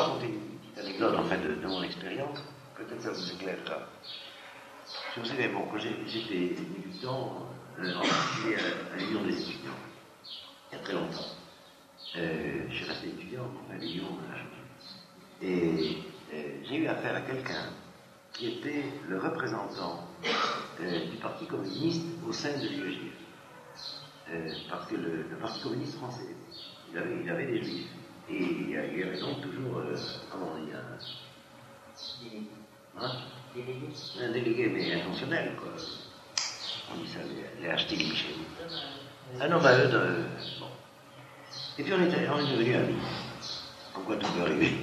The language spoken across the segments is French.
raconter une petite anecdote en fait, de mon expérience. Peut-être ça vous éclairera. Je me souviens, bon, quand j'étais étudiant, en particulier à l'Union des étudiants, il y a très longtemps. Je suis resté étudiant à l'Union de la Chapelle. Et j'ai eu affaire à quelqu'un qui était le représentant du Parti communiste au sein de l'UEJF. Parce que le Parti communiste français, il avait des juifs. Et il y avait donc toujours, comment on dit, un délégué, mais intentionnel, quoi. On dit ça, les achetés Michel. Un homme à eux bon. Et puis on est devenus amis. Comme quoi tout peut arriver.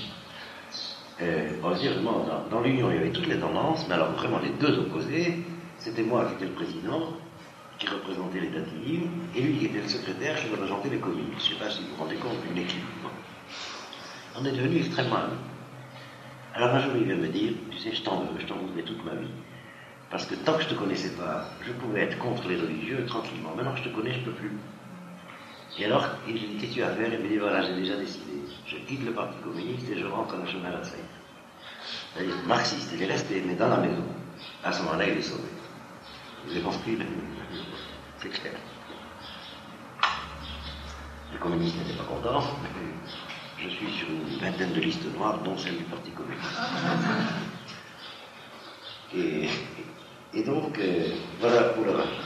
Vraiment, dans l'Union, il y avait toutes les tendances, mais alors vraiment les deux opposés, c'était moi qui étais le président, qui représentait les Datinim, et lui qui était le secrétaire qui représentait les communistes. Je ne sais pas si vous vous rendez compte d'une équipe. On est devenus extrêmement amis. Alors un jour, il vient me dire, tu sais, je t'en voudrais toute ma vie. Parce que tant que je ne te connaissais pas, je pouvais être contre les religieux tranquillement. Maintenant que je te connais, je ne peux plus. Et alors, il me dit, qu'est-ce que tu vas faire? Il me dit, voilà, j'ai déjà décidé. Je quitte le Parti communiste et je rentre en National Alsace. C'est-à-dire, marxiste, il est resté, mais dans la maison. À ce moment-là, il est sauvé. Vous avez compris? C'est clair. Les communistes n'étaient pas contents. Je suis sur une vingtaine de listes noires, dont celle du Parti communiste. Et donc, voilà pour le rachat.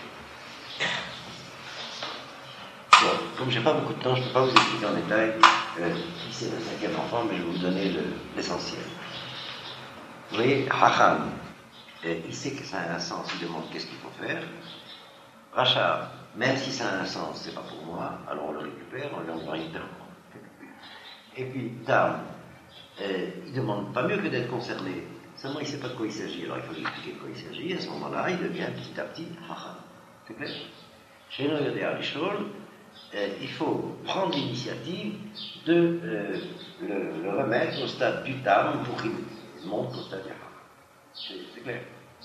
Bon, comme je n'ai pas beaucoup de temps, je ne peux pas vous expliquer en détail qui c'est le cinquième enfant, mais je vais vous donner l'essentiel. Vous voyez, Hacham, il sait que ça a un sens, il demande qu'est-ce qu'il faut faire. Rachat, même si ça a un sens, c'est pas pour moi, alors on le récupère, on lui envoie une terre. Et puis, Tam, il ne demande pas mieux que d'être concerné. Seulement, il ne sait pas de quoi il s'agit. Alors, il faut lui expliquer de quoi il s'agit. À ce moment-là, il devient petit à petit Hacham. C'est clair? Chez nous, il faut prendre l'initiative de le remettre au stade du Tam pour qu'il monte au stade du Hacham. C'est clair?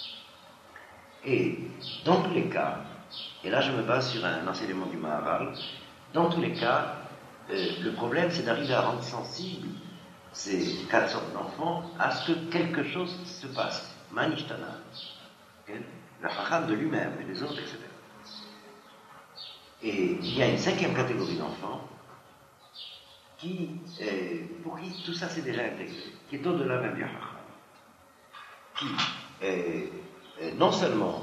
Et dans tous les cas, et là je me base sur un enseignement du Maharal, dans tous les cas, le problème c'est d'arriver à rendre sensible ces quatre sortes d'enfants à ce que quelque chose se passe. Manishtana. Le Hacham de lui-même et les autres, etc. Et il y a une cinquième catégorie d'enfants pour qui tout ça s'est déjà intégré, qui est au-delà même du Hacham. Qui non seulement,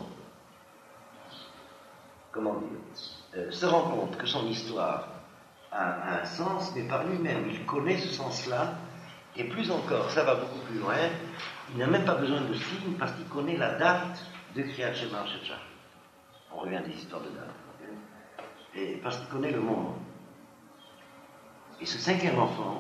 se rend compte que son histoire a un sens, mais par lui-même, il connaît ce sens-là, et plus encore, ça va beaucoup plus loin, il n'a même pas besoin de signes parce qu'il connaît la date de Kriyat Shema Shechach. On revient des histoires de date. Et parce qu'il connaît le moment. Et ce cinquième enfant,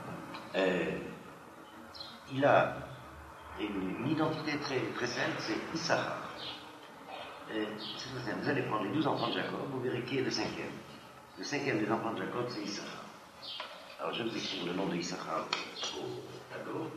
il a une identité très, très simple, c'est Issachar. C'est très simple. Vous allez prendre les 12 enfants de Jacob, vous verrez qui est le cinquième. Le cinquième des enfants de Jacob, c'est Issachar. Alors je vais vous écrire le nom de Issachar au tableau.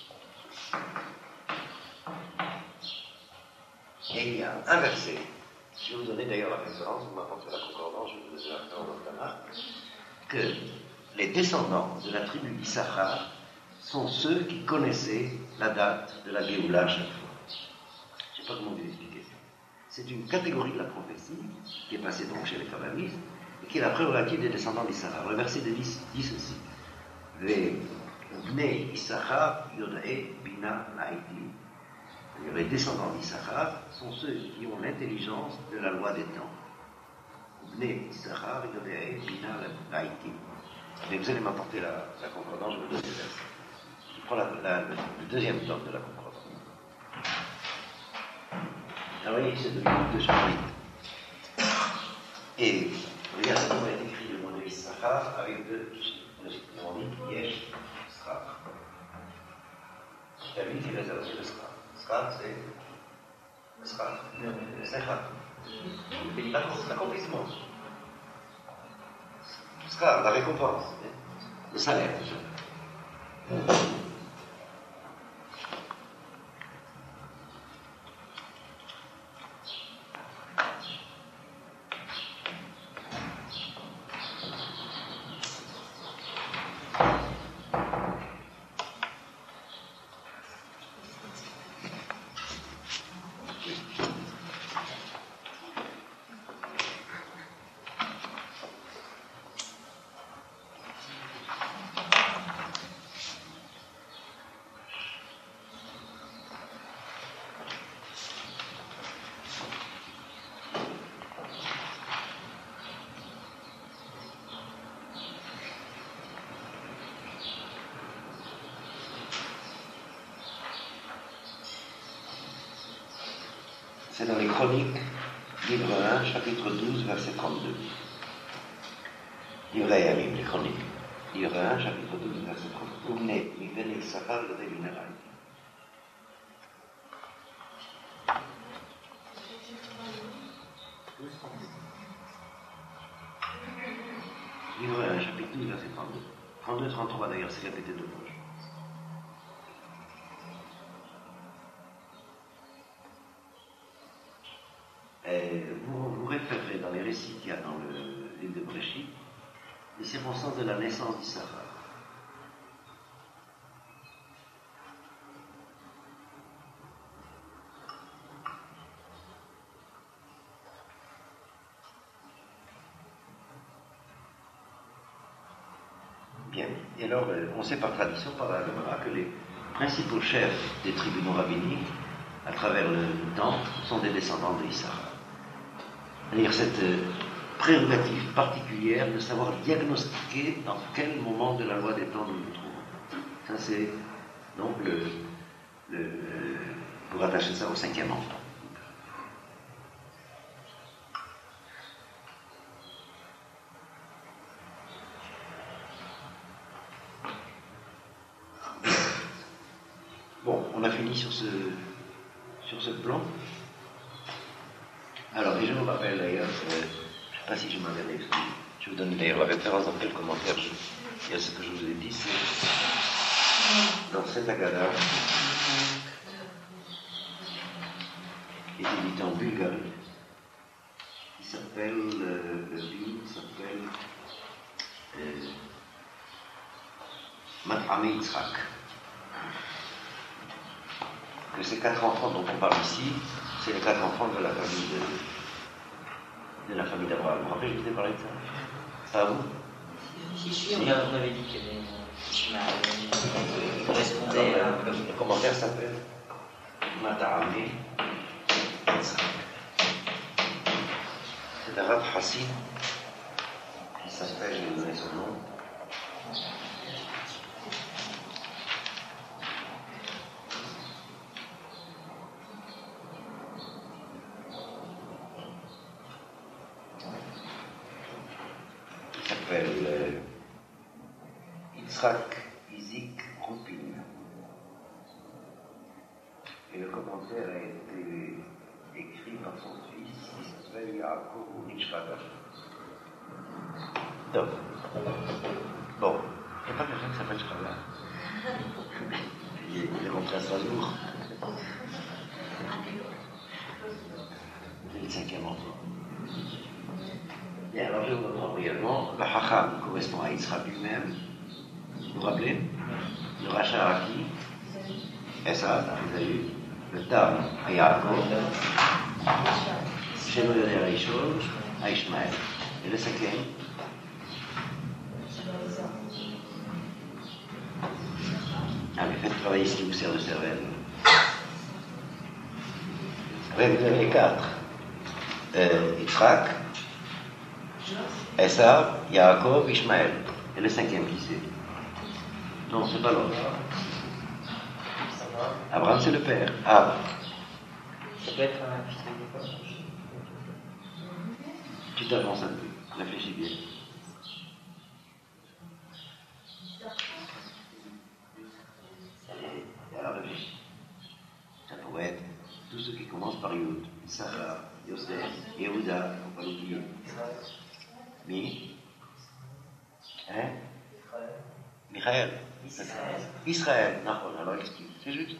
Et il y a un verset. Je vais vous donner d'ailleurs la référence, vous m'apporterez la concordance, je vais vous donner la référence dans ta marque, que les descendants de la tribu d'Issachar sont ceux qui connaissaient la date de la Géoula à chaque fois. Je ne sais pas comment vous expliquer ça. C'est une catégorie de la prophétie qui est passée donc chez les kabbalistes et qui est la prérogative des descendants d'Issachar. Le verset dit ceci. V'nei Issachar yodae bina laïtim. Les descendants d'Issachar sont ceux qui ont l'intelligence de la loi des temps. V'nei Issachar yodae bina laïtim. Mais vous allez m'apporter la concordance, je vais vous donner le verset. Je prends le deuxième tome de la concordance. Alors, voyez, c'est devenu 2 chapitres. Et regardez comment est écrit le mot de Issachar avec 2 chiffres. On dit Yesh, Sraf. La vie qui réserve le Sraf. Sraf, c'est le Sraf. C'est l'accomplissement. Sraf, la récompense. Le salaire. C'est dans les Chroniques, livre 1, chapitre 12, verset 32. Livre Yamim, les Chroniques. Livre 1, chapitre 12, verset 32. Oumne, mivene Issachar le mineral. Livre 1, chapitre 12, verset 32. 32, 33 d'ailleurs, c'est répété deux fois. Vous référez dans les récits qu'il y a dans le livre de Bréchit les circonstances de la naissance d'Issachar. Bien. Et alors, on sait par tradition, par la Gemara, que les principaux chefs des tribunaux rabbiniques, à travers le temps, sont des descendants d'Issachar. C'est-à-dire cette prérogative particulière de savoir diagnostiquer dans quel moment de la loi des temps nous nous trouvons. Ça, c'est donc pour attacher ça au 5e ordre. Bon, on a fini sur ce plan. Alors, et je me rappelle d'ailleurs, je ne sais pas si je m'avais réussi, je vous donne d'ailleurs la référence dans quel commentaire il y a ce que je vous ai dit, c'est dans cette Agada, qui est édité en Bulgarie, qui s'appelle, le livre s'appelle Matrami Yitzhak. Que ces 4 enfants dont on parle ici, c'est les 4 enfants de la famille d'Abraham. Vous vous rappelez, je vous ai parlé de ça? Ça à vous? Si, on avait dit qu'il y avait qui correspondait à... Le commentaire s'appelle Matarami. C'est un Rav Hassid qui s'appelle, je vais vous donner son nom. Yitzhak Izik Rupin. Et le commentaire a été écrit par son fils qui s'appelle Yaakov Nishvada. Donc, bon, il n'y a pas quelqu'un qui s'appelle Shvada. Il est rentré à Strasbourg. C'est le 5e ordre. Bien, alors je vous reprends brièvement. Le Hacham correspond à Yitzhak lui-même. Vous vous rappelez? Le Racha à qui? Esav, vous avez vu? Le Tam à Yaakov. Shemo Yoder à Ishol, à Ishmael. Et le 5e? Ah, mais faites travailler ce qui vous sert de cervelle. Après, vous avez les 4. Yitzhak, Esav, Yaakov, Ishmael. Et le 5e qui c'est? Non, c'est pas l'autre. Abraham, c'est le père. Ah. Ça peut être un fils de l'époque. Tu t'avances un peu. Réfléchis bien. Alors réfléchis. Ça pourrait être tous ceux qui commencent par Yud, Issachar, Yosef, Yehuda, il ne faut pas l'oublier. Mi? Hein? Michael. Israël. Non, alors excuse. C'est juste.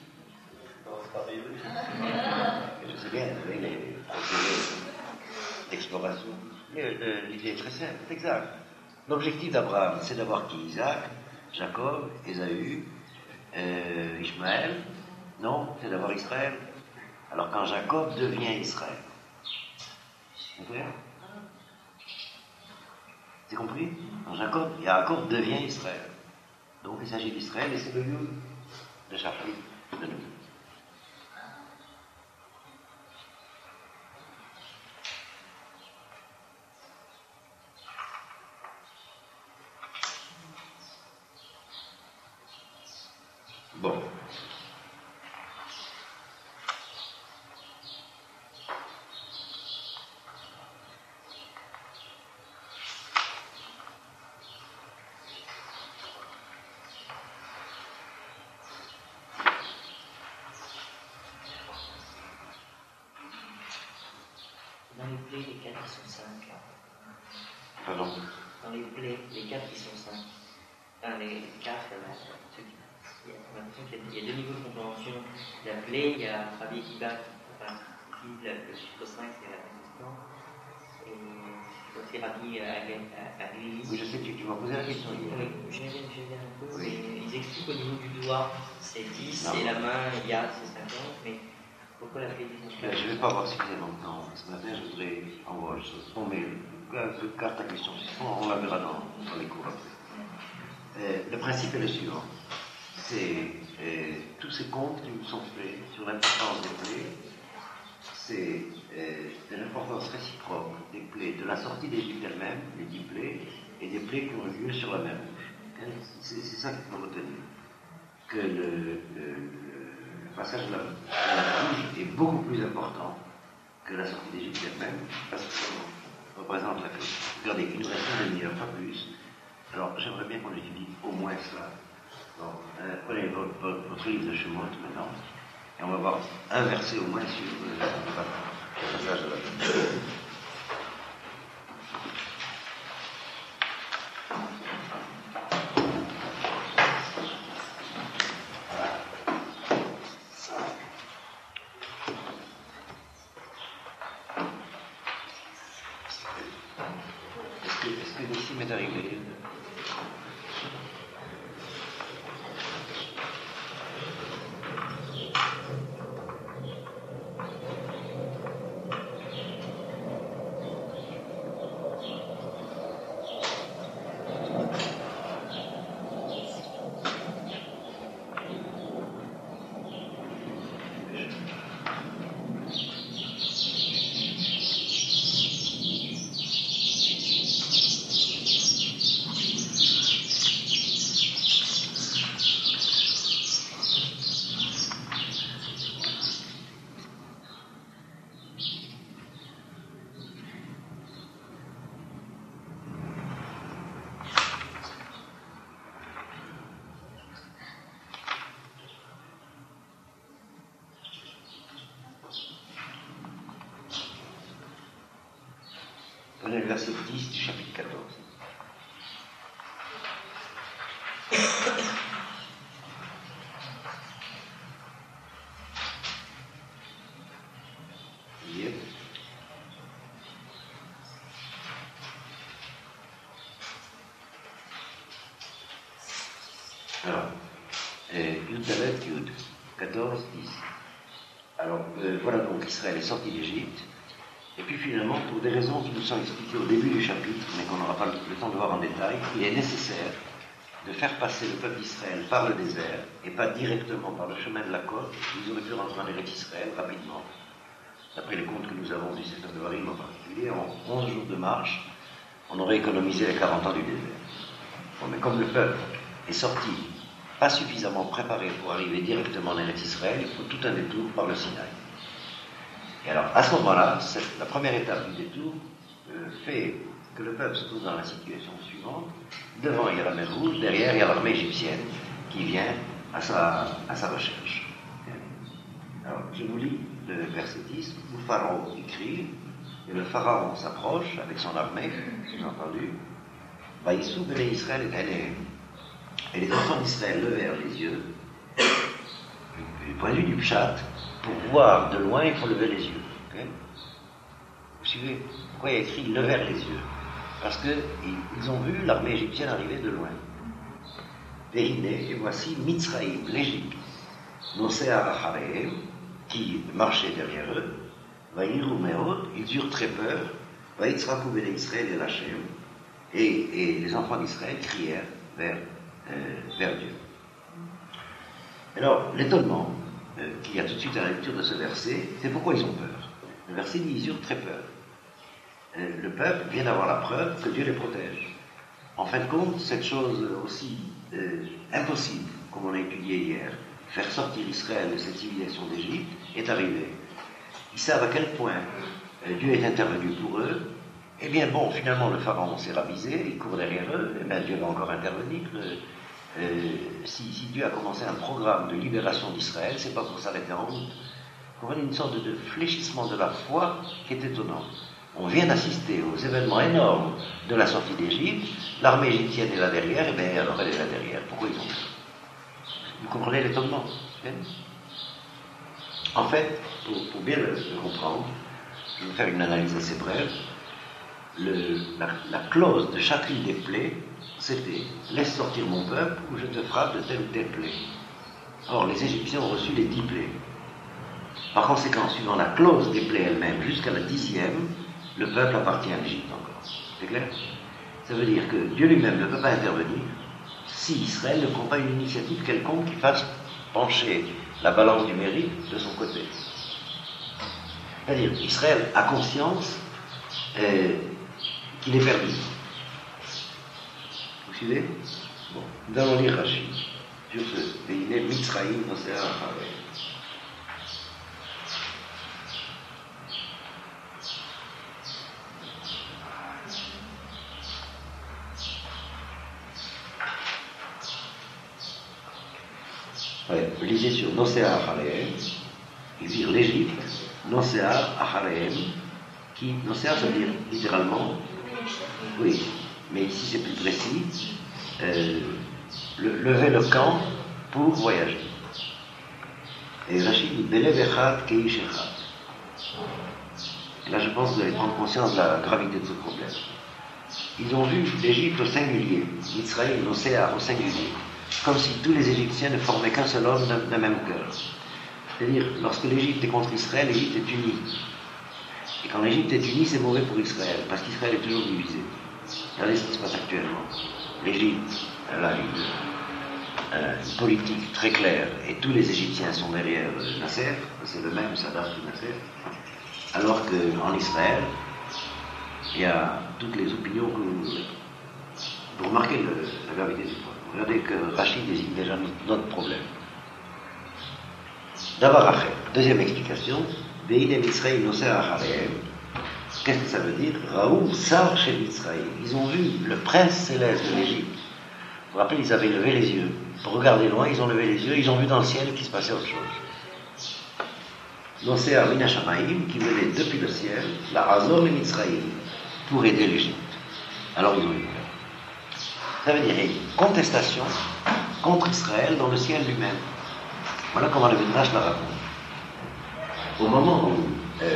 Je sais bien, il est procédé d'exploration. L'idée est très simple, c'est exact. L'objectif d'Abraham, c'est d'avoir qui? Isaac, Jacob, Ésaü, Ishmaël. Non, c'est d'avoir Israël. Alors quand Jacob devient Israël. Vous comprenez? C'est compris? Quand Jacob devient Israël. Donc il s'agit d'Israël et c'est le lieu de chapitre de nous. Bon. Pardon. Dans les plaies, les 4 qui sont saints. Enfin, les 4, on a l'impression qu'il y a 2 niveaux de compréhension. La plaie, il y a Rabbi Akiva, qui dit le chiffre 5, c'est la consistance. Et c'est Rabbi Aglili. Oui, je sais que tu m'as posé la question hier. Oui, je vais dire un peu. Oui. Ils expliquent au niveau du doigt, c'est 10, Non. et la main, il y a, c'est 50, mais pourquoi la plaie 19? Je ne vais pas avoir suffisamment de temps. Ce matin, je voudrais envoyer bon, mais garde ta question. On la verra dans les cours après. Le principe est le suivant. C'est tous ces comptes qui nous sont faits sur l'importance des plaies, c'est de l'importance réciproque des plaies de la sortie d'Égypte elle-même, les 10 plaies, et des plaies qui ont lieu sur la mer Rouge. C'est ça qu'il faut retenir. Que le passage de la mer Rouge est beaucoup plus important que la sortie d'Égypte elle-même, parce que ça représente la clé. Regardez, il nous reste une demi-heure, pas plus. Alors, j'aimerais bien qu'on étudie au moins cela. Bon, prenez votre livre de Shemot maintenant, et on va voir un verset au moins sur le passage de la mer. Est-ce que Nissim est arrivé? Prenez le verset 10 du chapitre 14. Yep. Alors, Yud Dalet Yud, 14, 10. Alors, voilà donc Israël est sorti d'Égypte. Et puis finalement, pour des raisons qui nous sont expliquées au début du chapitre, mais qu'on n'aura pas le temps de voir en détail, il est nécessaire de faire passer le peuple d'Israël par le désert et pas directement par le chemin de la côte. Ils auraient pu rentrer en Eretz Israël rapidement. D'après les comptes que nous avons du Sefer Devarim en particulier, en 11 jours de marche, on aurait économisé les 40 ans du désert. Bon, mais comme le peuple est sorti pas suffisamment préparé pour arriver directement en Eretz Israël, il faut tout un détour par le Sinaï. Et alors, à ce moment-là, la première étape du détour fait que le peuple se trouve dans la situation suivante. Devant, il y a la mer Rouge, derrière, il y a l'armée égyptienne qui vient à sa recherche. Alors, je vous lis le verset 10. Le pharaon crie, et le pharaon s'approche avec son armée, vous avez entendu. Vaïssou Béné Israël est allé. Et les enfants d'Israël levèrent les yeux. Du point de vue du Pshat, pour voir de loin, il faut lever les yeux. Okay? Vous suivez? Pourquoi il y a écrit « levèrent les yeux » ? Parce qu'ils ont vu l'armée égyptienne arriver de loin. Et voici Mitzraïm, l'Égypte, Nosé Arachareem, qui marchait derrière eux. Vaïrou Meod, ils eurent très peur. Vaïtzrakou Béné Israël et Lachem. Et les enfants d'Israël crièrent vers Dieu. Alors, l'étonnement qu'il y a tout de suite à la lecture de ce verset, c'est pourquoi ils ont peur. Le verset dit, ils eurent très peur. Le peuple vient d'avoir la preuve que Dieu les protège. En fin de compte, cette chose aussi impossible, comme on a étudié hier, faire sortir Israël de cette civilisation d'Égypte, est arrivée. Ils savent à quel point Dieu est intervenu pour eux. Eh bien bon, finalement le pharaon s'est ravisé, il court derrière eux, et bien Dieu va encore intervenir. Si Dieu a commencé un programme de libération d'Israël, c'est pas pour s'arrêter en route. Vous comprenez, une sorte de fléchissement de la foi qui est étonnant. On vient d'assister aux événements énormes de la sortie d'Égypte, l'armée égyptienne est là derrière, et bien alors elle est là derrière. Pourquoi ils ont fait? Vous comprenez l'étonnement? En fait, pour bien le comprendre, je vais vous faire une analyse assez brève. La clause de chacune des plaies, c'était « laisse sortir mon peuple ou je te frappe de telle ou telle plaie ». Or, les Égyptiens ont reçu les 10 plaies. Par conséquent, suivant la clause des plaies elles-mêmes, jusqu'à la 10e, le peuple appartient à l'Égypte encore. C'est clair? Ça veut dire que Dieu lui-même ne peut pas intervenir si Israël ne prend pas une initiative quelconque qui fasse pencher la balance du mérite de son côté. C'est-à-dire, Israël a conscience qu'il est perdu. Vous suivez? Bon, nous allons lire Rachid sur ce pays, Mitzraïm, Nosea, Harel. Lisez sur Nosea Achareem, et dire l'Égypte, Nosea Achareem, qui, Nosea, ça veut dire littéralement, oui, mais ici c'est plus précis, lever le camp pour voyager. Et Rachid dit Belev Echad Keish Echad. Là, je pense que vous allez prendre conscience de la gravité de ce problème. Ils ont vu l'Égypte au singulier, Israël, Nosea au singulier, comme si tous les Égyptiens ne formaient qu'un seul homme d'un même cœur. C'est-à-dire, lorsque l'Égypte est contre Israël, l'Égypte est unie. Et quand l'Égypte est unie, c'est mauvais pour Israël, parce qu'Israël est toujours divisé. Regardez ce qui se passe actuellement. L'Égypte, elle a une politique très claire, et tous les Égyptiens sont derrière Nasser, c'est le même Sadat que Nasser, alors qu'en Israël, il y a toutes les opinions que vous voulez. Vous remarquez la gravité du problème. Regardez que Rachid désigne déjà notre problème. D'abord, deuxième explication, Ve'ine Mitzraïm Nosea Achareem. Qu'est-ce que ça veut dire? Raoul Sar chez Mitzraïm. Ils ont vu le prince céleste de l'Égypte. Vous vous rappelez, ils avaient levé les yeux. Pour regarder loin, ils ont levé les yeux, ils ont vu dans le ciel qu'il se passait autre chose. Nosea Mina Shamaim, qui venait depuis le ciel, la Azor et Mitzraïm, pour aider l'Égypte. Alors ils ont eu peur. Ça veut dire une contestation contre Israël dans le ciel lui-même. Voilà comment le Midrash la raconte. Au moment où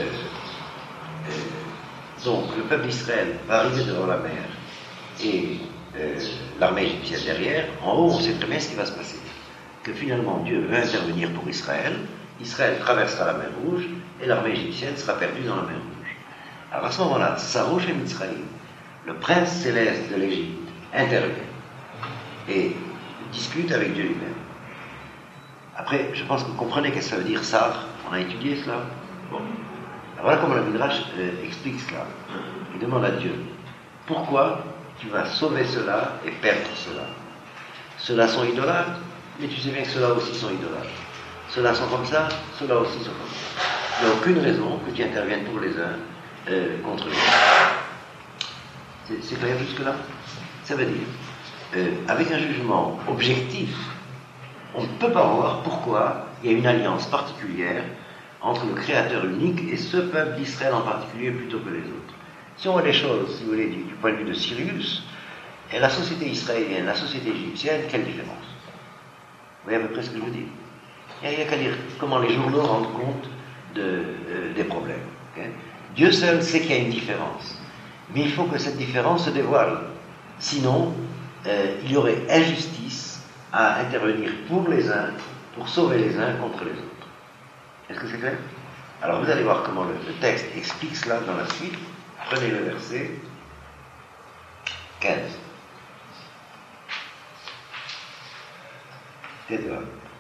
donc le peuple d'Israël va arriver devant la mer et l'armée égyptienne derrière, en haut on sait très bien ce qui va se passer. Que finalement Dieu veut intervenir pour Israël, Israël traversera la mer Rouge et l'armée égyptienne sera perdue dans la mer Rouge. Alors à ce moment-là, Sarouch et Mitzraïm, le prince céleste de l'Égypte, intervient et discute avec Dieu lui-même. Après, je pense que vous comprenez qu'est-ce que ça veut dire Sar. On a étudié cela. Bon. Alors voilà comment le Midrash explique cela. Il demande à Dieu, pourquoi tu vas sauver cela et perdre cela? Ceux-là sont idolâtres, mais tu sais bien que ceux-là aussi sont idolâtres. Ceux-là sont comme ça, ceux-là aussi sont comme ça. Il n'y a aucune raison que tu interviennes pour les uns contre les autres. C'est clair jusque-là? Ça veut dire, avec un jugement objectif, on ne peut pas voir pourquoi il y a une alliance particulière entre le Créateur unique et ce peuple d'Israël en particulier plutôt que les autres. Si on voit les choses, si vous voulez, du point de vue de Cyrus, et la société israélienne, la société égyptienne, quelle différence? Vous voyez à peu près ce que je veux dire? Il n'y a qu'à dire comment les journaux rendent compte des problèmes. Okay? Dieu seul sait qu'il y a une différence. Mais il faut que cette différence se dévoile. Sinon, il y aurait injustice à intervenir pour les uns, pour sauver les uns contre les autres. Est-ce que c'est clair? Alors vous allez voir comment le texte explique cela dans la suite. Prenez le verset 15. Tais-toi.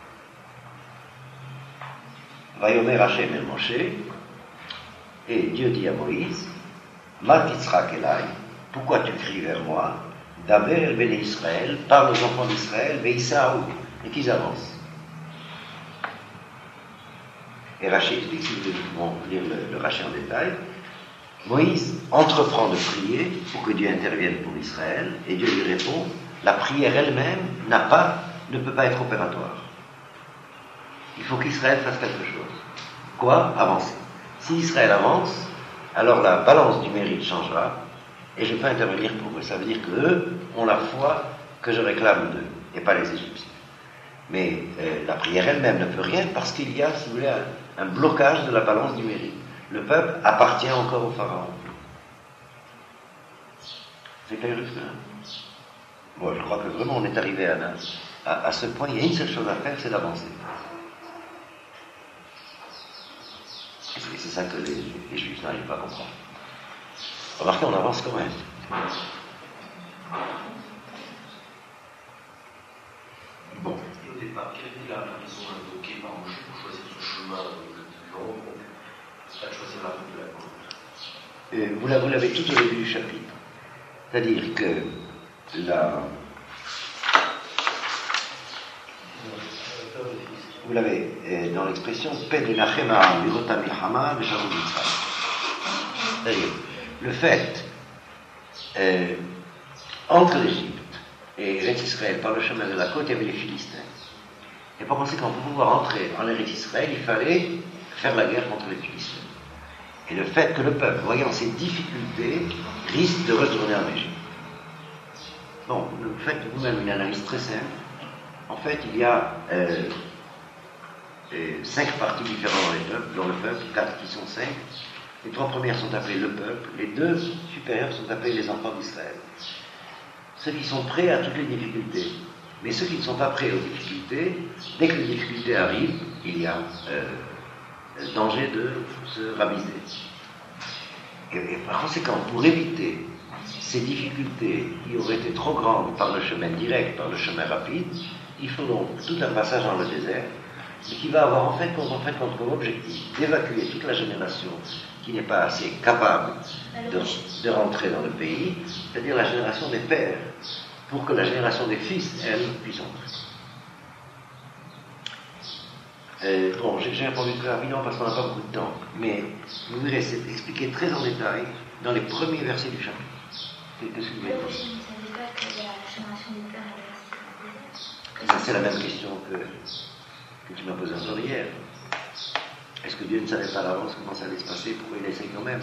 Vayomer Hashem el Moshe, et Dieu dit à Moïse, Ma titzrak elai, pourquoi tu cries vers moi? Daber el Bene Israël, parle aux enfants d'Israël, Veïsaou, et qu'ils avancent. Et Rachid explique, si vous voulez lire le Rachid en détail, Moïse entreprend de prier pour que Dieu intervienne pour Israël, et Dieu lui répond, la prière elle-même ne peut pas être opératoire. Il faut qu'Israël fasse quelque chose. Quoi? Avancer. Si Israël avance, alors la balance du mérite changera, et je peux intervenir pour eux. Ça veut dire qu'eux ont la foi que je réclame d'eux, et pas les Égyptiens. Mais la prière elle-même ne peut rien parce qu'il y a, si vous voulez, un blocage de la balance du mérite. Le peuple appartient encore au pharaon. C'est clair jusque là? Bon, je crois que vraiment on est arrivé à ce point. Il y a une seule chose à faire, c'est d'avancer. Et c'est ça que les Juifs n'arrivent pas à comprendre. Remarquez, on avance quand même. Bon. Et au départ, quelle était la raison invoquée par Moïse pour choisir ce chemin le plus long, donc pas de choisir la route de la côte? Vous l'avez tout au début du chapitre. C'est-à-dire que vous l'avez dans l'expression c'est-à-dire le fait entre l'Égypte et Eretz Israël par le chemin de la côte, il y avait les Philistins. Et par conséquent, pour pouvoir entrer en Eretz Israël, il fallait faire la guerre contre les Philistins. Et le fait que le peuple, voyant ces difficultés, risque de retourner en Égypte. Bon, vous faites vous-même une analyse très simple. En fait, il y a 5 parties différentes dans le peuple, 4 qui sont 5. Les 3 premières sont appelées le peuple, les 2 supérieures sont appelées les enfants d'Israël. Ceux qui sont prêts à toutes les difficultés. Mais ceux qui ne sont pas prêts aux difficultés, dès que les difficultés arrivent, il y a danger de se raviser. Et par conséquent, pour éviter ces difficultés qui auraient été trop grandes par le chemin direct, par le chemin rapide, il faut donc tout un passage dans le désert, et qui va avoir en fait comme objectif d'évacuer toute la génération qui n'est pas assez capable de rentrer dans le pays, c'est-à-dire la génération des pères, pour que la génération des fils, elle, puisse entrer. Bon, j'ai répondu très rapidement parce qu'on n'a pas beaucoup de temps, mais vous verrez, c'est expliqué très en détail dans les premiers versets du chapitre. Qu'est-ce que vous voulez dire? Je ne savais pas que la génération des pères avait Ça, c'est la même question que tu m'as posée encore hier. Est-ce que Dieu ne savait pas à l'avance comment ça allait se passer? Pourquoi il essaye quand même?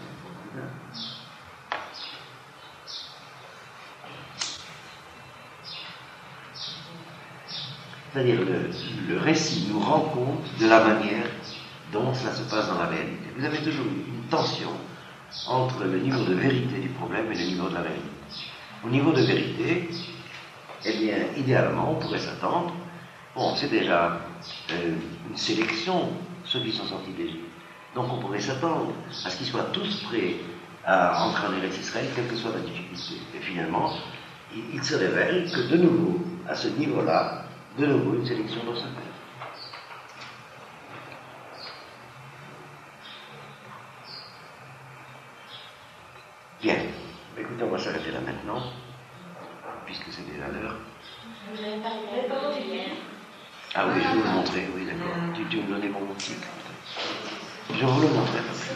C'est-à-dire, le récit nous rend compte de la manière dont ça se passe dans la réalité. Vous avez toujours une tension entre le niveau de vérité du problème et le niveau de la réalité. Au niveau de vérité, eh bien, idéalement, on pourrait s'attendre, bon, c'est déjà une sélection, ceux qui sont sortis d'Égypte. Donc on pourrait s'attendre à ce qu'ils soient tous prêts à entrer en Eretz Israël, quelle que soit la difficulté. Et finalement, il se révèle que de nouveau, à ce niveau-là, de nouveau, une sélection doit se faire. Bien. Écoutez, on va s'arrêter là maintenant, puisque c'est déjà l'heure. Vous n'avez pas les hier. Ah oui, je vais vous le montrer, oui, d'accord. Tu me donnais mon outil. Je vous le montrerai pas plus.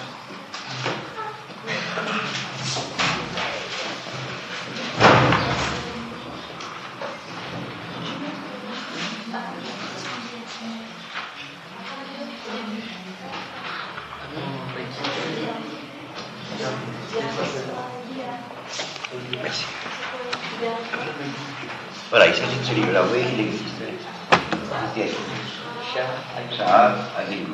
Merci. Voilà, il s'agit de ce livre-là. Vous voyez qu'il existe. Sha'ar Agrigoul.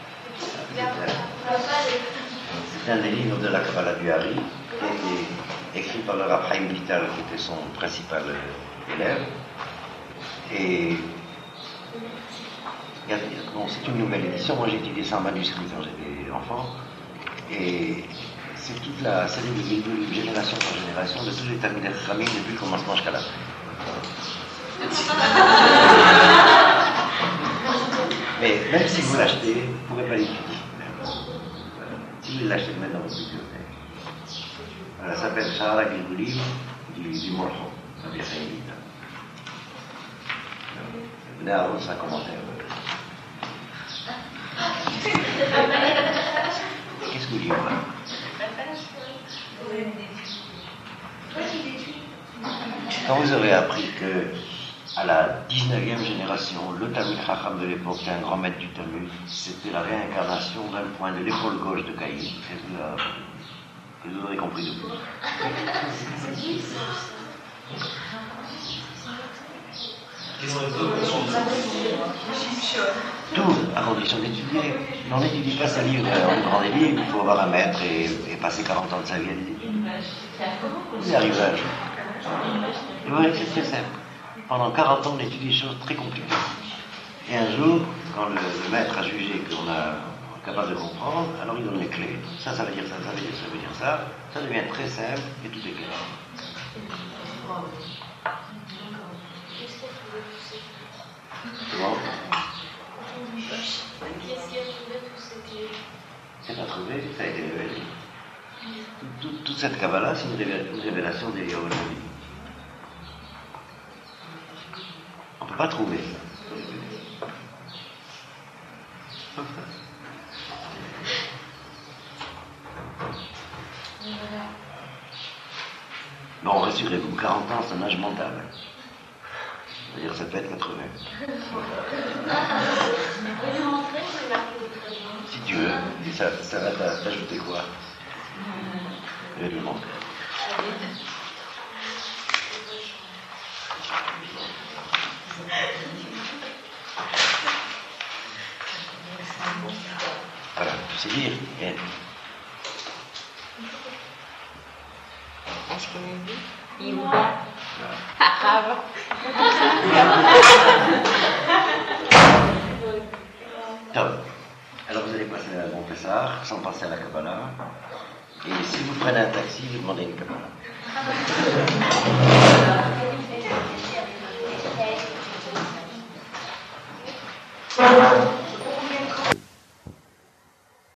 C'est un des livres de la Kabbalah du Hari, qui a été écrit par le Rav Chaim Vital, qui était son principal élève. Et bon, c'est une nouvelle édition. Moi, j'ai étudié ça en manuscrit quand j'étais enfant. Et c'est toute la série de Gilgul, génération par génération, de tous les Talmidei Chachamim depuis le commencement jusqu'à la fin. Mais même si vous l'achetez, vous ne pourrez pas l'étudier. Si vous l'achetez maintenant dans votre bibliothèque. Voilà, ça s'appelle Sha'ar Agrigoul du Morchon, ça vient vite. Venez à avoir un commentaire. Qu'est-ce que vous dites là? Quand vous aurez appris que à la 19e génération, le Talmud Chacham de l'époque, qui est un grand maître du Talmud, c'était la réincarnation d'un point de l'épaule gauche de Caïn. Que vous aurez compris depuis. Tout, à condition d'étudier. Mais on n'étudie pas sa vie, on prend des livres, il faut avoir un maître et passer 40 ans de sa vie à les étudier. C'est un rivage. Oui, c'est très simple. Pendant 40 ans, on étudie des choses très compliquées. Et un jour, quand le maître a jugé qu'on est capable de comprendre, alors il donne les clés. Ça veut dire ça, ça veut dire ça, ça veut dire ça. Ça devient très simple et tout est clair. Comment ? Qu'est-ce qui a trouvé tous ces clés? C'est pas trouvé, ça a été révélé. Toute cette Kabbalah, c'est une révélation d'Eliyahu Hanavi. On ne peut pas trouver ça. Bon, rassurez-vous, 40 ans, c'est un âge mental. C'est-à-dire, ça peut être 80. Si tu veux, ça va t'ajouter quoi? Je vais le montrer. Voilà, tu sais lire. Ashkenazi, Yehuda, Arabe. Alors vous allez passer à Bon Pessah, sans passer à la Kabbalah. Et si vous prenez un taxi, vous demandez une Kabbalah.